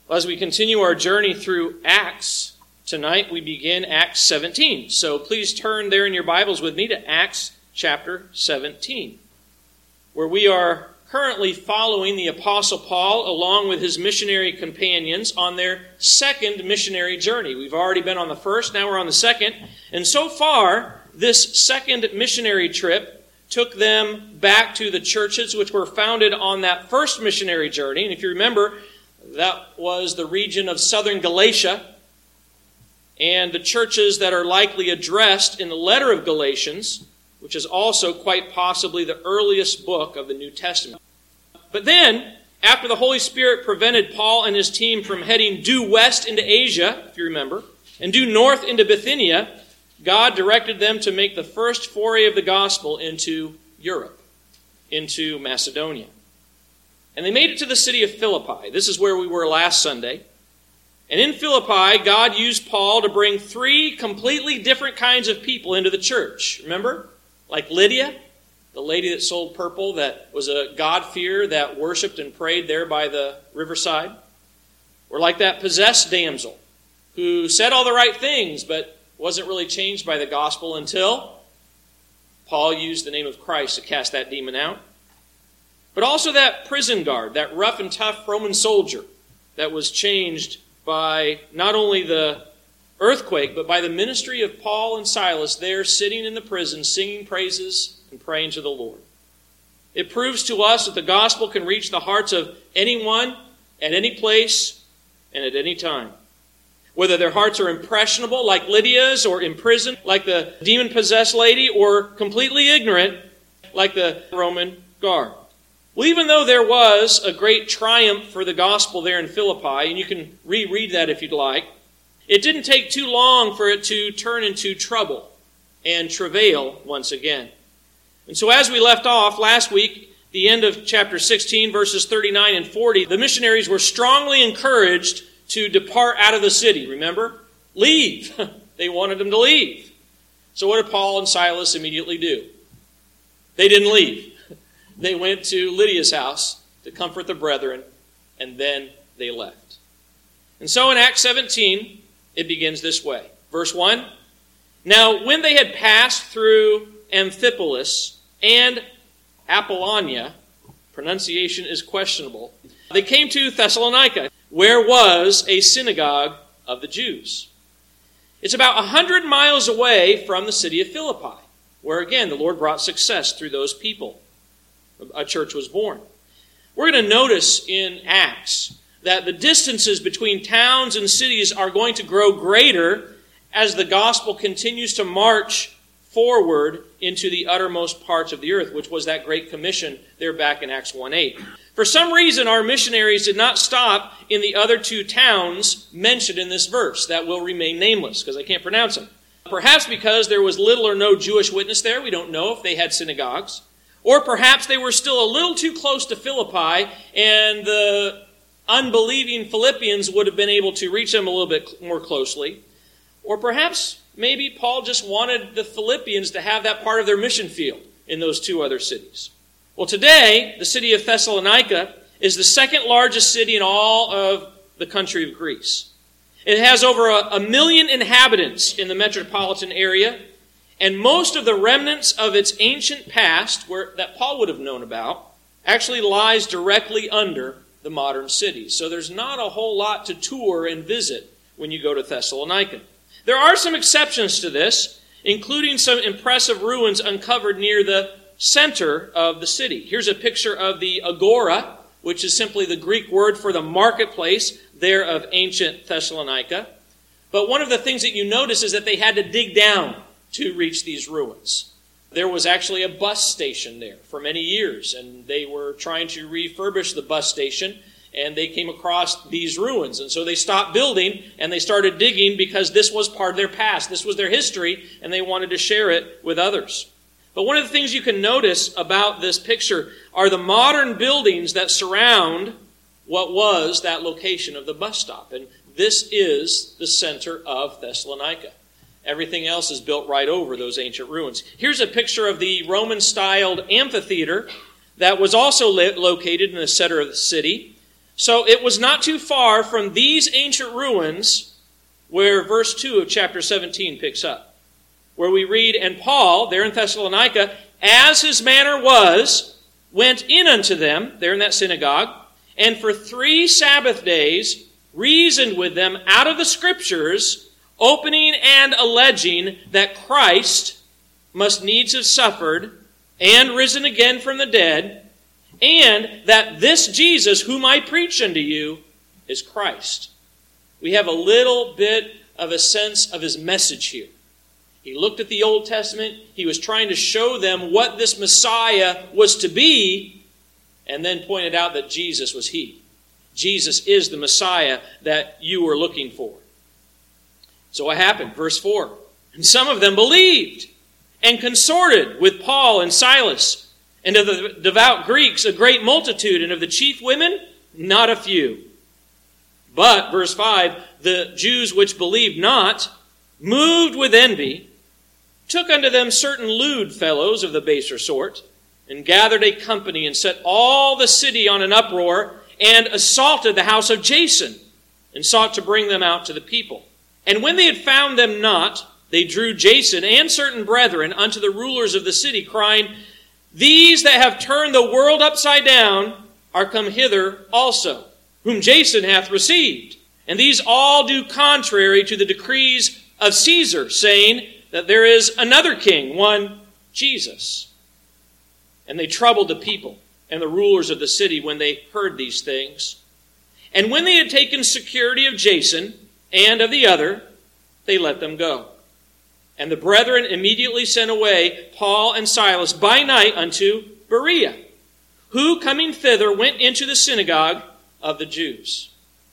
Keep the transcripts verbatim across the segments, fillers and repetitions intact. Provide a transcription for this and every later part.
As we continue our journey through Acts, tonight we begin Acts seventeen. So please turn there in your Bibles with me to Acts chapter seventeen, where we are currently following the Apostle Paul along with his missionary companions on their second missionary journey. We've already been on the first, now we're on the second. And so far, this second missionary trip took them back to the churches which were founded on that first missionary journey. And if you remember, that was the region of southern Galatia, and the churches that are likely addressed in the letter of Galatians, which is also quite possibly the earliest book of the New Testament. But then, after the Holy Spirit prevented Paul and his team from heading due west into Asia, if you remember, and due north into Bithynia, God directed them to make the first foray of the gospel into Europe, into Macedonia. And they made it to the city of Philippi. This is where we were last Sunday. And in Philippi, God used Paul to bring three completely different kinds of people into the church. Remember? Like Lydia, the lady that sold purple, that was a God-fearer that worshipped and prayed there by the riverside. Or like that possessed damsel, who said all the right things, but wasn't really changed by the gospel until Paul used the name of Christ to cast that demon out. But also that prison guard, that rough and tough Roman soldier that was changed by not only the earthquake, but by the ministry of Paul and Silas there sitting in the prison, singing praises and praying to the Lord. It proves to us that the gospel can reach the hearts of anyone, at any place, and at any time. Whether their hearts are impressionable, like Lydia's, or imprisoned, like the demon-possessed lady, or completely ignorant, like the Roman guard. Well, even though there was a great triumph for the gospel there in Philippi, and you can reread that if you'd like, it didn't take too long for it to turn into trouble and travail once again. And so as we left off last week, the end of chapter sixteen, verses thirty-nine and forty, the missionaries were strongly encouraged to depart out of the city. Remember? Leave. They wanted them to leave. So what did Paul and Silas immediately do? They didn't leave. They went to Lydia's house to comfort the brethren, and then they left. And so in Acts seventeen, it begins this way. Verse one, Now when they had passed through Amphipolis and Apollonia, pronunciation is questionable, they came to Thessalonica, where was a synagogue of the Jews. It's about a hundred miles away from the city of Philippi, where again the Lord brought success through those people. A church was born. We're going to notice in Acts that the distances between towns and cities are going to grow greater as the gospel continues to march forward into the uttermost parts of the earth, which was that great commission there back in Acts one eight. For some reason, our missionaries did not stop in the other two towns mentioned in this verse that will remain nameless, because I can't pronounce them. Perhaps because there was little or no Jewish witness there. We don't know if they had synagogues. Or perhaps they were still a little too close to Philippi, and the unbelieving Philippians would have been able to reach them a little bit more closely. Or perhaps maybe Paul just wanted the Philippians to have that part of their mission field in those two other cities. Well, today, the city of Thessalonica is the second largest city in all of the country of Greece. It has over a, a million inhabitants in the metropolitan area, and most of the remnants of its ancient past, where that Paul would have known about, actually lies directly under the modern cities. So there's not a whole lot to tour and visit when you go to Thessalonica. There are some exceptions to this, including some impressive ruins uncovered near the center of the city. Here's a picture of the Agora, which is simply the Greek word for the marketplace there of ancient Thessalonica. But one of the things that you notice is that they had to dig down to reach these ruins. There was actually a bus station there for many years, and they were trying to refurbish the bus station, and they came across these ruins. And so they stopped building, and they started digging because this was part of their past. This was their history, and they wanted to share it with others. But one of the things you can notice about this picture are the modern buildings that surround what was that location of the bus stop. And this is the center of Thessalonica. Everything else is built right over those ancient ruins. Here's a picture of the Roman-styled amphitheater that was also located in the center of the city. So it was not too far from these ancient ruins where verse two of chapter seventeen picks up, where we read, "And Paul, there in Thessalonica, as his manner was, went in unto them," there in that synagogue, "and for three Sabbath days reasoned with them out of the Scriptures, opening and alleging that Christ must needs have suffered and risen again from the dead, and that this Jesus whom I preach unto you is Christ." We have a little bit of a sense of his message here. He looked at the Old Testament. He was trying to show them what this Messiah was to be, and then pointed out that Jesus was he. Jesus is the Messiah that you were looking for. So what happened? Verse four. "And some of them believed and consorted with Paul and Silas, and of the devout Greeks a great multitude, and of the chief women not a few. But," verse five, "the Jews which believed not, moved with envy, took unto them certain lewd fellows of the baser sort, and gathered a company, and set all the city on an uproar, and assaulted the house of Jason, and sought to bring them out to the people. And when they had found them not, they drew Jason and certain brethren unto the rulers of the city, crying, These that have turned the world upside down are come hither also, whom Jason hath received. And these all do contrary to the decrees of Caesar, saying that there is another king, one Jesus. And they troubled the people and the rulers of the city when they heard these things. And when they had taken security of Jason and of the other, they let them go. And the brethren immediately sent away Paul and Silas by night unto Berea, who, coming thither, went into the synagogue of the Jews.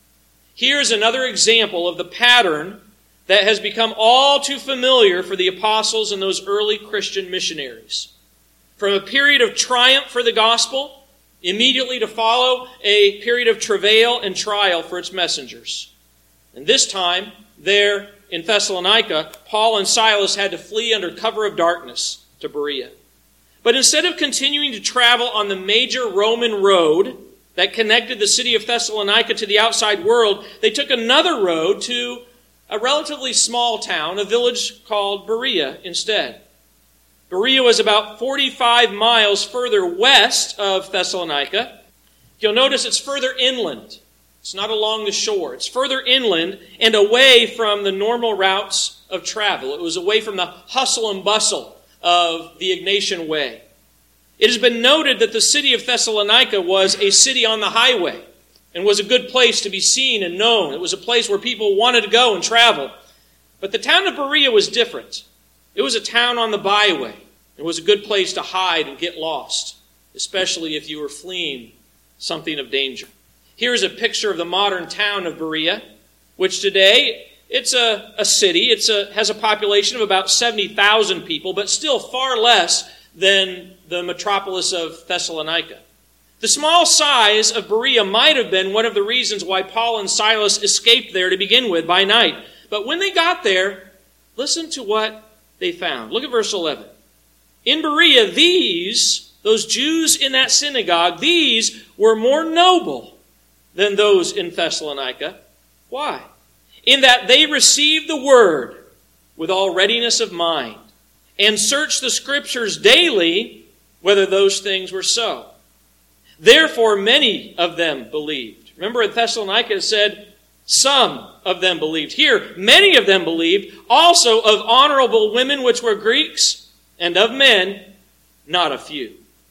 Here is another example of the pattern that has become all too familiar for the apostles and those early Christian missionaries. From a period of triumph for the gospel, immediately to follow a period of travail and trial for its messengers. And this time, there in Thessalonica, Paul and Silas had to flee under cover of darkness to Berea. But instead of continuing to travel on the major Roman road that connected the city of Thessalonica to the outside world, they took another road to a relatively small town, a village called Berea instead. Berea was about forty-five miles further west of Thessalonica. You'll notice it's further inland. It's not along the shore. It's further inland and away from the normal routes of travel. It was away from the hustle and bustle of the Ignatian Way. It has been noted that the city of Thessalonica was a city on the highway and was a good place to be seen and known. It was a place where people wanted to go and travel. But the town of Berea was different. It was a town on the byway. It was a good place to hide and get lost, especially if you were fleeing something of danger. Here's a picture of the modern town of Berea, which today, it's a, a city. It's a, has a population of about seventy thousand people, but still far less than the metropolis of Thessalonica. The small size of Berea might have been one of the reasons why Paul and Silas escaped there to begin with by night. But when they got there, listen to what they found. Look at verse eleven. In Berea, these, those Jews in that synagogue, these were more noble than those in Thessalonica. Why? In that they received the word with all readiness of mind and searched the Scriptures daily whether those things were so. Therefore, many of them believed. Remember in Thessalonica it said, some of them believed. Here, many of them believed, also of honorable women which were Greeks, and of men, not a few.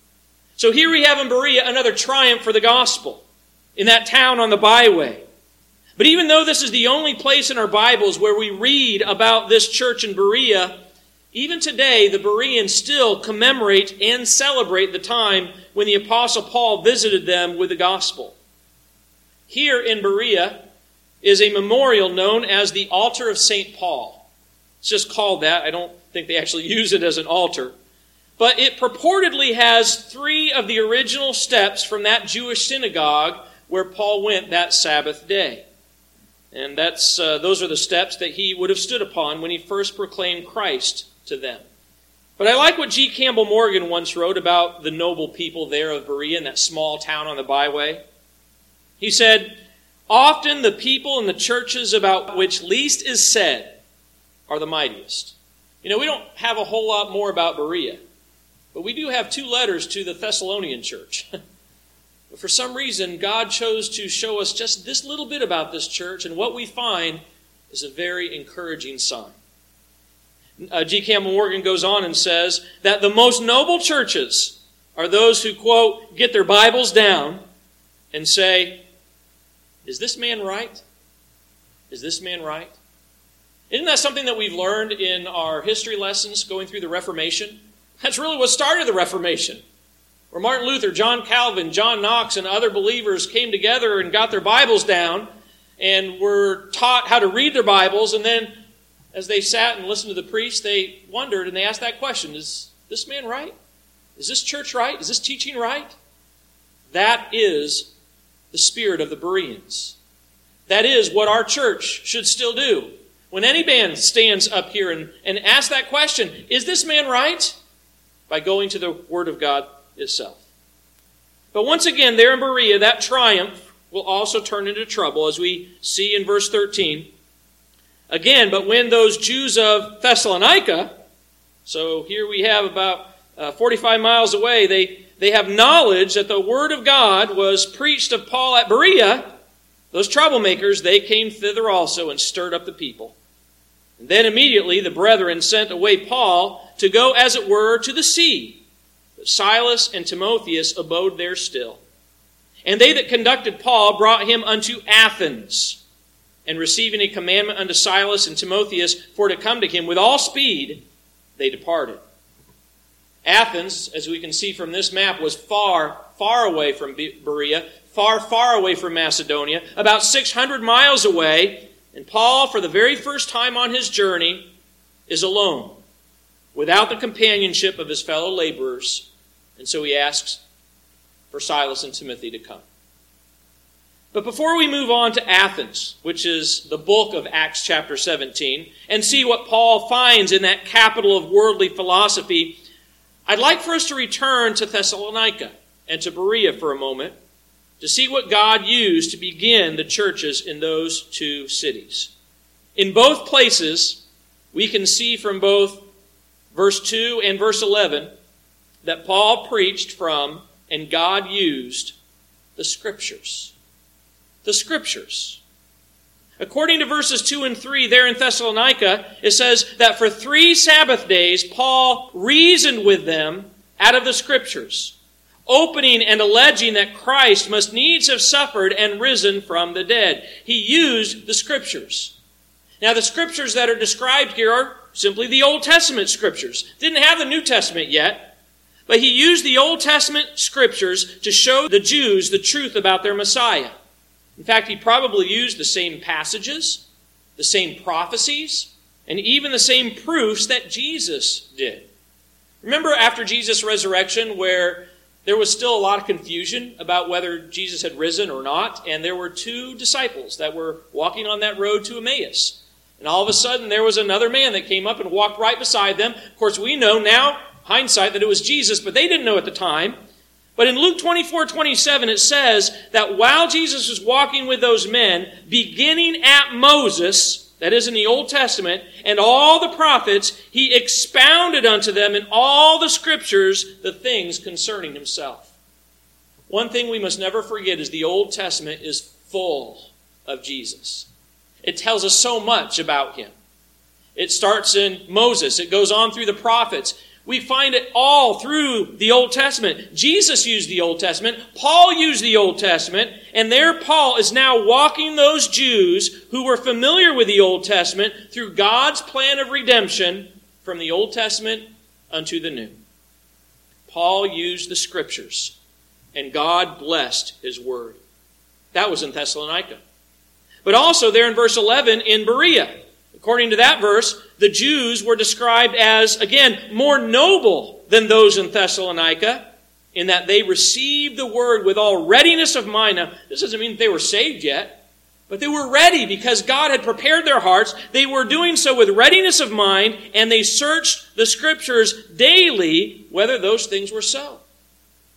So here we have in Berea another triumph for the gospel in that town on the byway. But even though this is the only place in our Bibles where we read about this church in Berea, even today the Bereans still commemorate and celebrate the time when the Apostle Paul visited them with the gospel. Here in Berea is a memorial known as the Altar of Saint Paul. It's just called that. I don't think they actually use it as an altar. But it purportedly has three of the original steps from that Jewish synagogue where Paul went that Sabbath day. And that's uh, those are the steps that he would have stood upon when he first proclaimed Christ to them. But I like what G. Campbell Morgan once wrote about the noble people there of Berea in that small town on the byway. He said, "Often the people in the churches about which least is said are the mightiest." You know, we don't have a whole lot more about Berea, but we do have two letters to the Thessalonian church. But for some reason, God chose to show us just this little bit about this church, and what we find is a very encouraging sign. Uh, G. Campbell Morgan goes on and says that the most noble churches are those who, quote, get their Bibles down and say, "Is this man right? Is this man right?" Isn't that something that we've learned in our history lessons going through the Reformation? That's really what started the Reformation, where Martin Luther, John Calvin, John Knox, and other believers came together and got their Bibles down and were taught how to read their Bibles. And then as they sat and listened to the priest, they wondered and they asked that question, is this man right? Is this church right? Is this teaching right? That is the spirit of the Bereans. That is what our church should still do. When any man stands up here and, and asks that question, is this man right? By going to the Word of God itself. But once again, there in Berea, that triumph will also turn into trouble, as we see in verse thirteen. Again, but when those Jews of Thessalonica, so here we have about uh, forty-five miles away, they, they have knowledge that the Word of God was preached of Paul at Berea, those troublemakers, they came thither also and stirred up the people. And then immediately the brethren sent away Paul to go, as it were, to the sea. But Silas and Timotheus abode there still. And they that conducted Paul brought him unto Athens. And receiving a commandment unto Silas and Timotheus for to come to him with all speed, they departed. Athens, as we can see from this map, was far, far away from Berea, far, far away from Macedonia, about six hundred miles away. And Paul, for the very first time on his journey, is alone, without the companionship of his fellow laborers. And so he asks for Silas and Timothy to come. But before we move on to Athens, which is the bulk of Acts chapter seventeen, and see what Paul finds in that capital of worldly philosophy, I'd like for us to return to Thessalonica and to Berea for a moment, to see what God used to begin the churches in those two cities. In both places, we can see from both verse two and verse eleven that Paul preached from and God used the Scriptures. The Scriptures. According to verses two and three there in Thessalonica, it says that for three Sabbath days Paul reasoned with them out of the Scriptures, opening and alleging that Christ must needs have suffered and risen from the dead. He used the Scriptures. Now, the Scriptures that are described here are simply the Old Testament Scriptures. Didn't have the New Testament yet, but he used the Old Testament Scriptures to show the Jews the truth about their Messiah. In fact, he probably used the same passages, the same prophecies, and even the same proofs that Jesus did. Remember after Jesus' resurrection where there was still a lot of confusion about whether Jesus had risen or not, and there were two disciples that were walking on that road to Emmaus. And all of a sudden there was another man that came up and walked right beside them. Of course, we know now, hindsight, that it was Jesus, but they didn't know at the time. But in Luke twenty-four twenty-seven, it says that while Jesus was walking with those men, beginning at Moses, that is in the Old Testament, and all the prophets, he expounded unto them in all the Scriptures the things concerning himself. One thing we must never forget is the Old Testament is full of Jesus. It tells us so much about him. It starts in Moses. It goes on through the prophets. We find it all through the Old Testament. Jesus used the Old Testament. Paul used the Old Testament. And there Paul is now walking those Jews who were familiar with the Old Testament through God's plan of redemption from the Old Testament unto the New. Paul used the Scriptures, and God blessed his word. That was in Thessalonica. But also there in verse eleven in Berea. According to that verse, the Jews were described as, again, more noble than those in Thessalonica, in that they received the word with all readiness of mind. Now, this doesn't mean that they were saved yet, but they were ready because God had prepared their hearts. They were doing so with readiness of mind, and they searched the Scriptures daily whether those things were so.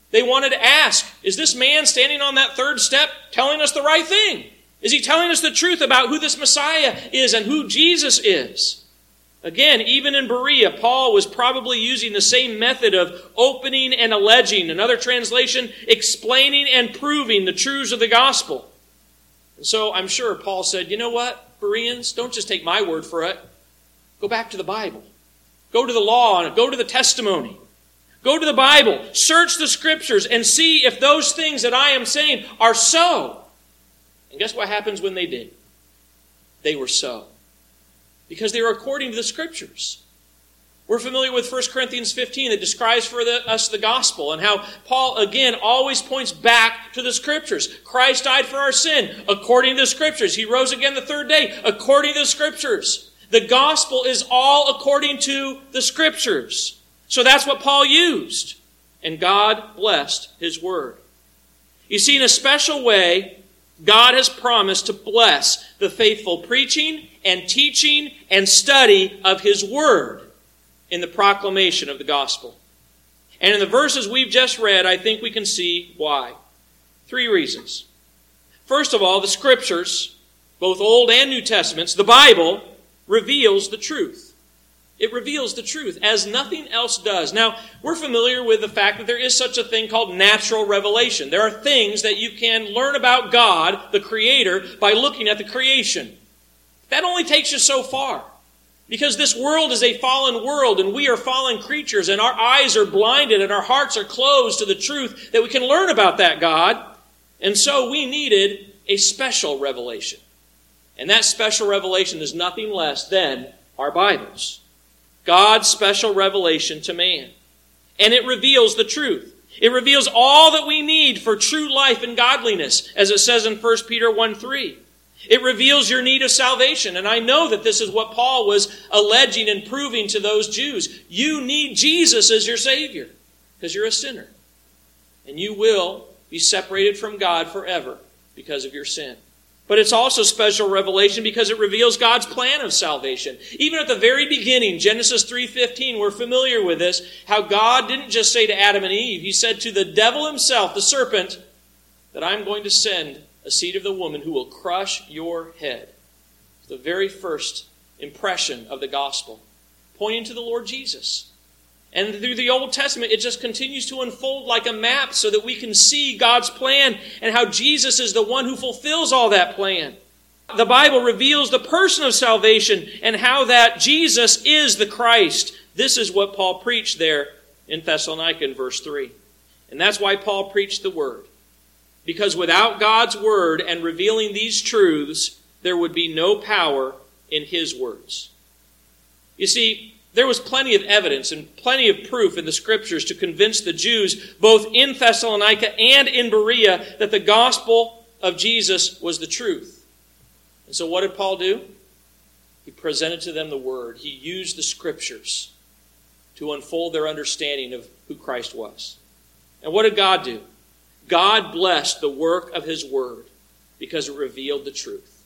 They wanted to ask, is this man standing on that third step telling us the right thing? Is he telling us the truth about who this Messiah is and who Jesus is? Again, even in Berea, Paul was probably using the same method of opening and alleging. Another translation, explaining and proving the truths of the gospel. And so I'm sure Paul said, you know what, Bereans, don't just take my word for it. Go back to the Bible. Go to the law and go to the testimony. Go to the Bible. Search the Scriptures and see if those things that I am saying are so. And guess what happens when they did? They were so. Because they were according to the Scriptures. We're familiar with First Corinthians fifteen that describes for the, us the gospel and how Paul, again, always points back to the Scriptures. Christ died for our sin according to the Scriptures. He rose again the third day according to the Scriptures. The gospel is all according to the Scriptures. So that's what Paul used. And God blessed his word. You see, in a special way, God has promised to bless the faithful preaching and teaching and study of his word in the proclamation of the gospel. And in the verses we've just read, I think we can see why. Three reasons. First of all, the Scriptures, both Old and New Testaments, the Bible, reveals the truth. It reveals the truth, as nothing else does. Now, we're familiar with the fact that there is such a thing called natural revelation. There are things that you can learn about God, the Creator, by looking at the creation. That only takes you so far. Because this world is a fallen world, and we are fallen creatures, and our eyes are blinded, and our hearts are closed to the truth that we can learn about that God. And so we needed a special revelation. And that special revelation is nothing less than our Bibles. God's special revelation to man. And it reveals the truth. It reveals all that we need for true life and godliness, as it says in First Peter one three. It reveals your need of salvation. And I know that this is what Paul was alleging and proving to those Jews. You need Jesus as your Savior because you're a sinner. And you will be separated from God forever because of your sin. But it's also special revelation because it reveals God's plan of salvation. Even at the very beginning, Genesis three fifteen, we're familiar with this, how God didn't just say to Adam and Eve, he said to the devil himself, the serpent, that I'm going to send a seed of the woman who will crush your head. The very first impression of the gospel, pointing to the Lord Jesus. And through the Old Testament, it just continues to unfold like a map so that we can see God's plan and how Jesus is the one who fulfills all that plan. The Bible reveals the person of salvation and how that Jesus is the Christ. This is what Paul preached there in Thessalonica in verse three. And that's why Paul preached the Word. Because without God's Word and revealing these truths, there would be no power in his words. You see, there was plenty of evidence and plenty of proof in the Scriptures to convince the Jews, both in Thessalonica and in Berea, that the gospel of Jesus was the truth. And so what did Paul do? He presented to them the Word. He used the Scriptures to unfold their understanding of who Christ was. And what did God do? God blessed the work of his Word because it revealed the truth.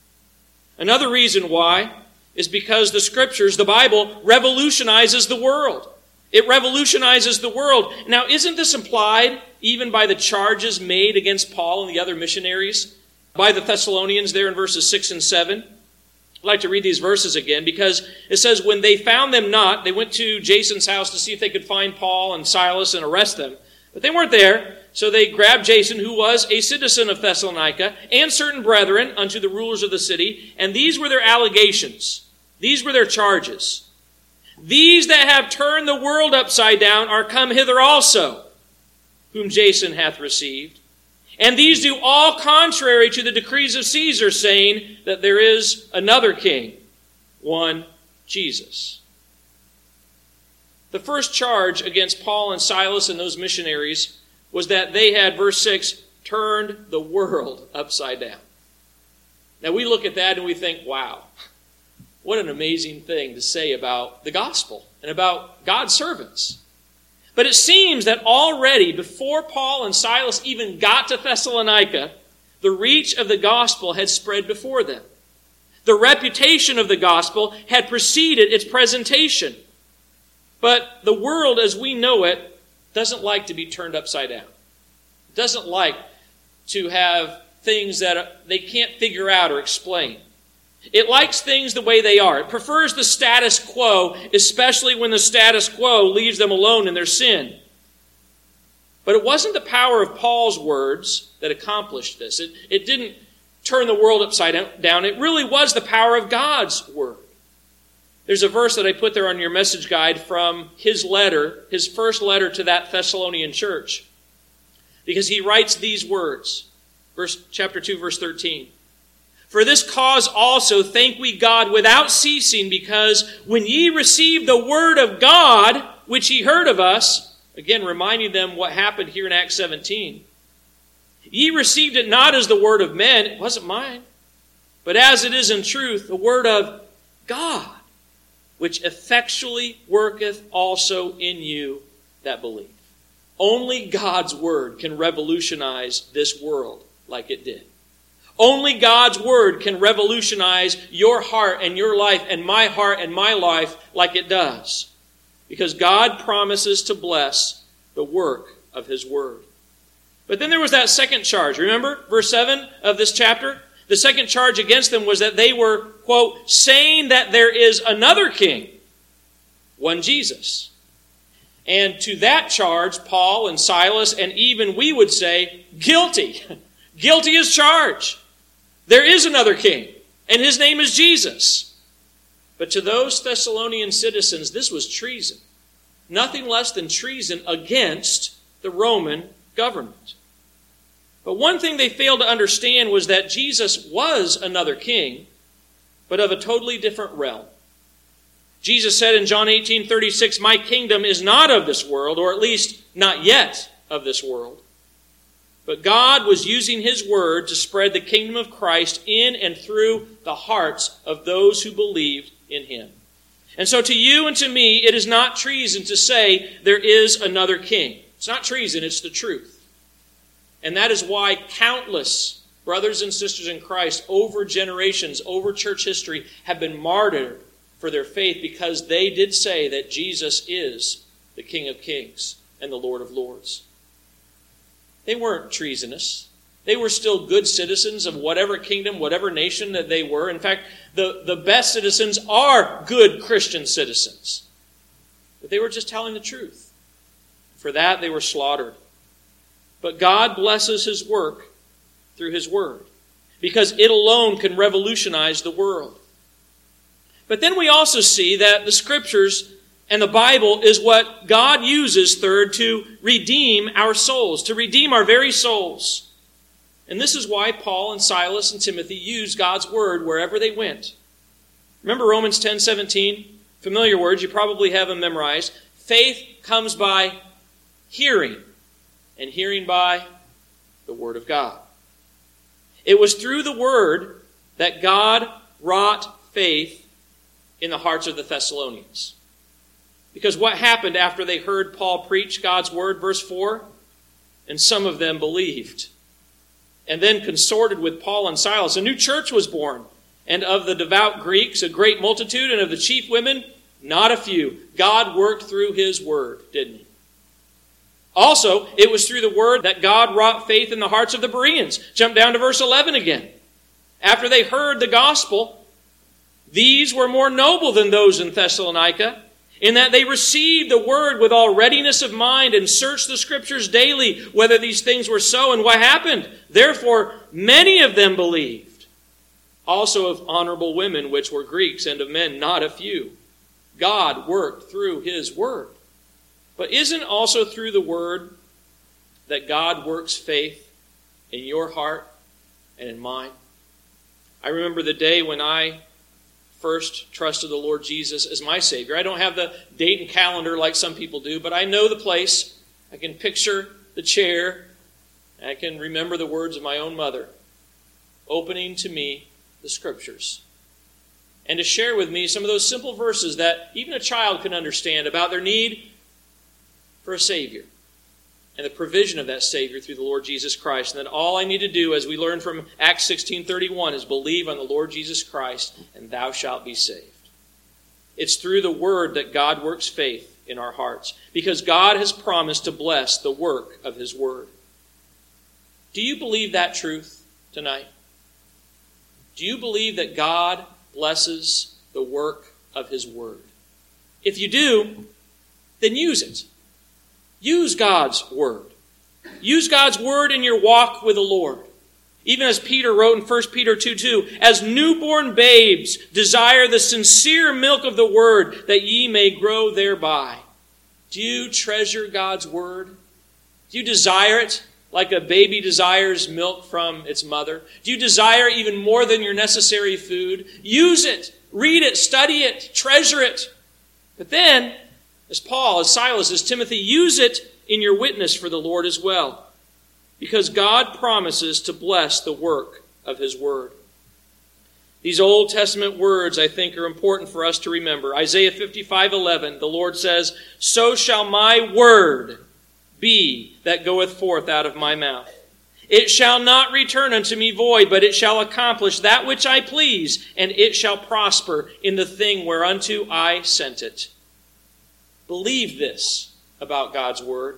Another reason why is because the Scriptures, the Bible, revolutionizes the world. It revolutionizes the world. Now, isn't this implied even by the charges made against Paul and the other missionaries by the Thessalonians there in verses six and seven? I'd like to read these verses again because it says, when they found them not, they went to Jason's house to see if they could find Paul and Silas and arrest them. But they weren't there. So they grabbed Jason, who was a citizen of Thessalonica, and certain brethren unto the rulers of the city. And these were their allegations. These were their charges. These that have turned the world upside down are come hither also, whom Jason hath received. And these do all contrary to the decrees of Caesar, saying that there is another king, one Jesus. The first charge against Paul and Silas and those missionaries was that they had, verse six, turned the world upside down. Now we look at that and we think, wow, what an amazing thing to say about the gospel and about God's servants. But it seems that already before Paul and Silas even got to Thessalonica, the reach of the gospel had spread before them. The reputation of the gospel had preceded its presentation. But the world as we know it doesn't like to be turned upside down. It doesn't like to have things that they can't figure out or explain. It likes things the way they are. It prefers the status quo, especially when the status quo leaves them alone in their sin. But it wasn't the power of Paul's words that accomplished this. It, it didn't turn the world upside down. It really was the power of God's word. There's a verse that I put there on your message guide from his letter, his first letter to that Thessalonian church. Because he writes these words, verse chapter two, verse thirteen. For this cause also thank we God without ceasing, because when ye received the word of God, which ye heard of us, again reminding them what happened here in Acts seventeen, ye received it not as the word of men, it wasn't mine, but as it is in truth, the word of God, which effectually worketh also in you that believe. Only God's word can revolutionize this world like it did. Only God's word can revolutionize your heart and your life and my heart and my life like it does. Because God promises to bless the work of his word. But then there was that second charge. Remember verse seven of this chapter? The second charge against them was that they were, quote, saying that there is another king, one Jesus. And to that charge, Paul and Silas and even we would say, guilty. Guilty as charged. There is another king, and his name is Jesus. But to those Thessalonian citizens, this was treason. Nothing less than treason against the Roman government. But one thing they failed to understand was that Jesus was another king, but of a totally different realm. Jesus said in John eighteen thirty-six, my kingdom is not of this world, or at least not yet of this world. But God was using his word to spread the kingdom of Christ in and through the hearts of those who believed in him. And so to you and to me, it is not treason to say there is another king. It's not treason, it's the truth. And that is why countless brothers and sisters in Christ over generations, over church history, have been martyred for their faith because they did say that Jesus is the King of Kings and the Lord of Lords. They weren't treasonous. They were still good citizens of whatever kingdom, whatever nation that they were. In fact, the, the best citizens are good Christian citizens. But they were just telling the truth. For that, they were slaughtered. But God blesses his work through his word, because it alone can revolutionize the world. But then we also see that the Scriptures and the Bible is what God uses, third, to redeem our souls, to redeem our very souls. And this is why Paul and Silas and Timothy used God's word wherever they went. Remember Romans ten seventeen? Familiar words, you probably have them memorized. Faith comes by hearing, and hearing by the word of God. It was through the word that God wrought faith in the hearts of the Thessalonians. Because what happened after they heard Paul preach God's word, verse four? And some of them believed. And then consorted with Paul and Silas. A new church was born. And of the devout Greeks, a great multitude. And of the chief women, not a few. God worked through his word, didn't he? Also, it was through the word that God wrought faith in the hearts of the Bereans. Jump down to verse eleven again. After they heard the gospel, these were more noble than those in Thessalonica, in that they received the word with all readiness of mind and searched the Scriptures daily whether these things were so. And what happened? Therefore, many of them believed. Also of honorable women, which were Greeks, and of men not a few. God worked through his word. But isn't also through the word that God works faith in your heart and in mine? I remember the day when I first trusted the Lord Jesus as my Savior. I don't have the date and calendar like some people do, but I know the place. I can picture the chair. And I can remember the words of my own mother opening to me the Scriptures. And to share with me some of those simple verses that even a child can understand about their need for a Savior and the provision of that Savior through the Lord Jesus Christ. And that all I need to do, as we learn from Acts sixteen thirty-one, is believe on the Lord Jesus Christ, and thou shalt be saved. It's through the Word that God works faith in our hearts, because God has promised to bless the work of his word. Do you believe that truth tonight? Do you believe that God blesses the work of his word? If you do, then use it. Use God's word. Use God's word in your walk with the Lord. Even as Peter wrote in First Peter two two, as newborn babes desire the sincere milk of the word, that ye may grow thereby. Do you treasure God's word? Do you desire it like a baby desires milk from its mother? Do you desire it even more than your necessary food? Use it, read it, study it, treasure it. But then, as Paul, as Silas, as Timothy, use it in your witness for the Lord as well. Because God promises to bless the work of his word. These Old Testament words, I think, are important for us to remember. Isaiah fifty-five eleven, the Lord says, so shall my word be that goeth forth out of my mouth. It shall not return unto me void, but it shall accomplish that which I please, and it shall prosper in the thing whereunto I sent it. Believe this about God's word.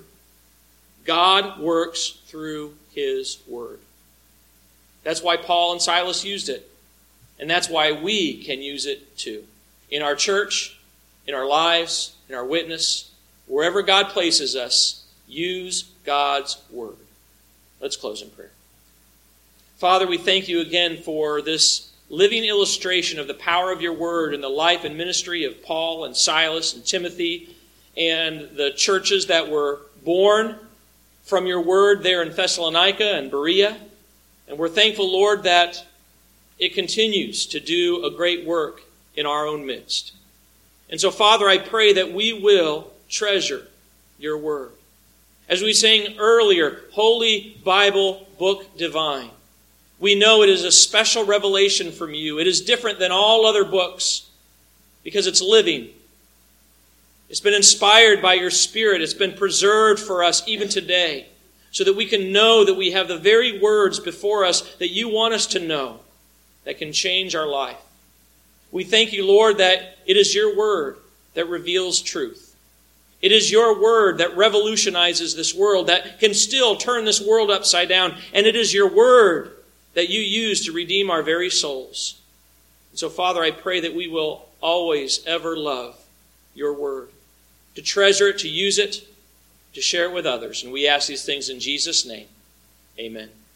God works through his word. That's why Paul and Silas used it. And that's why we can use it too. In our church, in our lives, in our witness, wherever God places us, use God's word. Let's close in prayer. Father, we thank you again for this living illustration of the power of your word in the life and ministry of Paul and Silas and Timothy and the churches that were born from your word there in Thessalonica and Berea. And we're thankful, Lord, that it continues to do a great work in our own midst. And so, Father, I pray that we will treasure your word. As we sang earlier, Holy Bible, Book Divine. We know it is a special revelation from you. It is different than all other books because it's living. It's been inspired by your Spirit. It's been preserved for us even today so that we can know that we have the very words before us that you want us to know that can change our life. We thank you, Lord, that it is your word that reveals truth. It is your word that revolutionizes this world, that can still turn this world upside down. And it is your word that you use to redeem our very souls. And so, Father, I pray that we will always, ever love your word, to treasure it, to use it, to share it with others. And we ask these things in Jesus' name. Amen.